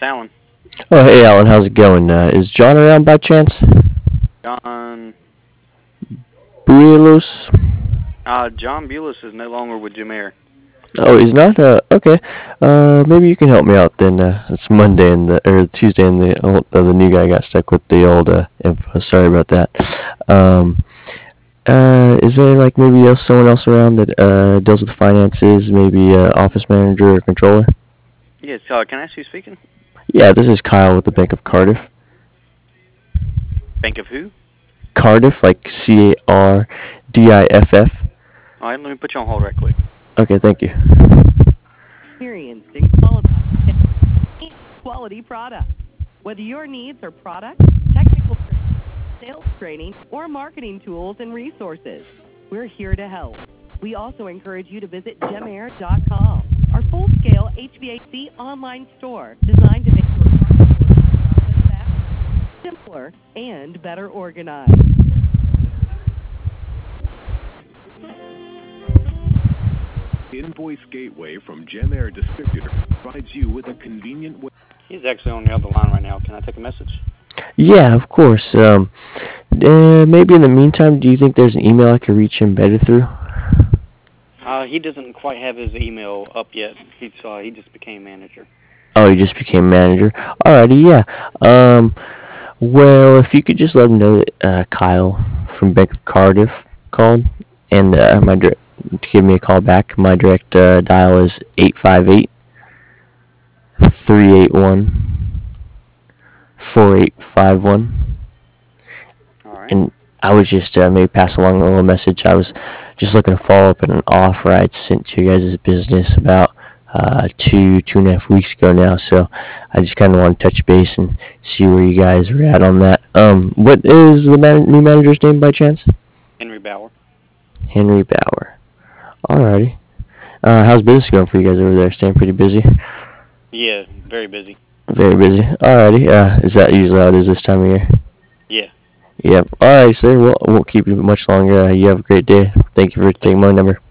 Alan. Oh, hey Alan, how's it going? Is John around by chance? John. Buelos? John Bulis is no longer with Jameer. Oh, he's not? Okay. Maybe you can help me out then. It's Monday or Tuesday and the new guy got stuck with the old, info. Sorry about that. Um, is there like maybe someone else around that, deals with finances, maybe, office manager or controller? Yes, can I ask who's speaking? Yeah, this is Kyle with the Bank of Cardiff. Bank of who? Cardiff, like Cardiff. Alright, let me put you on hold right quick. Okay, thank you. Experiencing quality product. Whether your needs are product, technical, sales training, or marketing tools and resources, we're here to help. We also encourage you to visit gemair.com, our full-scale HVAC online store designed to make your process faster, simpler, and better organized. Invoice Gateway from Gemair Distributor provides you with a convenient way. He's actually on the other line right now. Can I take a message? Yeah, of course. Maybe in the meantime, do you think there's an email I could reach him better through? He doesn't quite have his email up yet. He just became manager. Oh, he just became manager. Alrighty, yeah. Well, if you could just let him know that, Kyle from Bank of Cardiff called, and, to give me a call back. My direct, dial is 858-381-4851. Alright. And I was just, maybe pass along a little message. I was just looking to follow up on an offer I'd sent to you guys' business about, 2.5 weeks ago now. So I just kind of want to touch base and see where you guys are at on that. What is the new manager's name by chance? Henry Bauer. Henry Bauer. Alrighty. How's business going for you guys over there? Staying pretty busy? Yeah, very busy. Very busy. Alrighty. Is that usually how it is this time of year? Yeah. Yep. Alright, sir. Well, I won't keep you much longer. You have a great day. Thank you for taking my number.